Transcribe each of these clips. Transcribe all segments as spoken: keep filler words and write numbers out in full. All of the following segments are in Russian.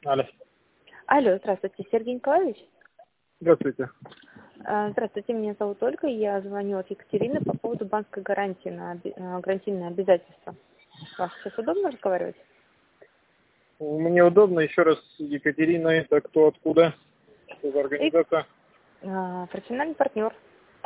Алло. Алло, здравствуйте, Сергей Николаевич. Здравствуйте. А, Здравствуйте, меня зовут Ольга, я звоню от Екатерины по поводу банковской гарантии на оби- э, гарантийные обязательства. Вам сейчас удобно разговаривать? Мне удобно. Еще раз, Екатерина, это кто, откуда? Что за И организация? а, профессиональный партнер.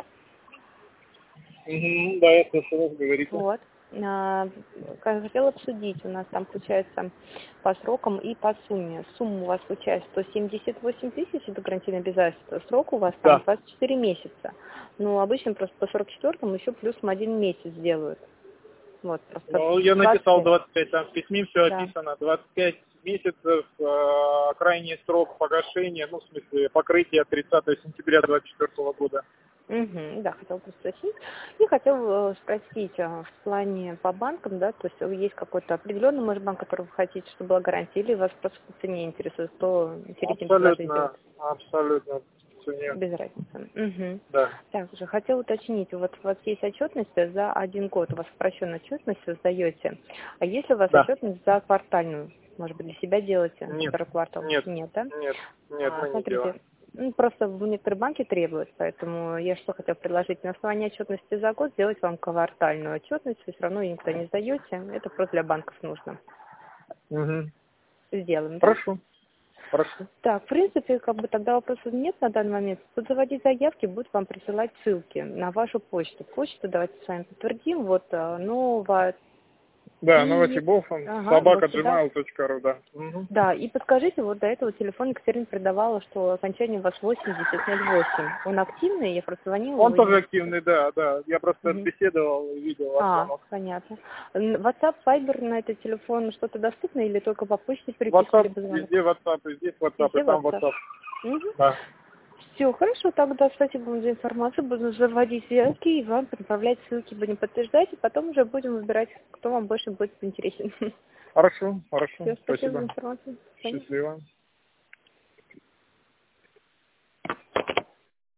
Угу, да, я слышал, говорите. Вот. А, как хотела обсудить, у нас там получается по срокам и по сумме. Сумма у вас получается сто семьдесят восемь тысяч, это гарантийное обязательство. Срок у вас там Да. двадцать четыре месяца. Ну, обычно просто по сорок четвёртому еще плюсом один месяц делают. Вот, просто Ну, я двадцать написал пять. двадцать пять, там в письме все Да. описано. двадцать пять месяцев, э, крайний срок погашения, ну, в смысле, покрытия тридцатого сентября двадцать четвёртого года. Угу, да, хотела просто уточнить. И хотела э, спросить э, в плане по банкам, да, то есть э, есть какой-то определенный, может, банк, который вы хотите, чтобы была гарантия, или вас просто по цене интересует, кто интереснее предложить сделать? Абсолютно, абсолютно. Всё нет. Без разницы. Угу. Да. Также хотела уточнить, вот у вас есть отчетность за один год, у вас упрощенную отчетность вы сдаете, а если у вас Да. отчетность за квартальную, может быть, для себя делаете, Нет. второй квартал? Нет. Нет, да? Нет. Нет, А, мы не смотрите, делаем. ну, просто в некоторые банки требуют, поэтому я что хотела предложить, на основании отчетности за год сделать вам квартальную отчетность, вы все равно ее никто не сдаете, это просто для банков нужно. Угу. Сделаем, да? Хорошо. Хорошо. Так, в принципе, как бы тогда вопросов нет на данный момент. Будут заводить заявки, будут вам присылать ссылки на вашу почту. Почту давайте с вами подтвердим. Вот э, новая Да, и Новотибов, ага, собака вот сюда. gmail точка ру, да. Угу. Да, и подскажите, вот до этого телефон Екатерина передавала, что окончание у вас восемьдесят ноль восемь. Он активный, я просто звонила, Он вы тоже не... активный, да, да. Я просто Мгм. беседовал и видел ваш А, звонок. понятно. Н- WhatsApp, Viber на этот телефон что-то доступно или только по почте переписка, WhatsApp, либо звонок? везде WhatsApp, и здесь WhatsApp, и Везде там WhatsApp. WhatsApp. Угу. Да. Все, хорошо, тогда спасибо вам за информацию. Буду заводить связки и вам отправлять ссылки, будем подтверждать, и потом уже будем выбирать, кто вам больше будет интересен. Хорошо, хорошо. Все, спасибо за Спасибо. информацию. До свидания. Счастливо.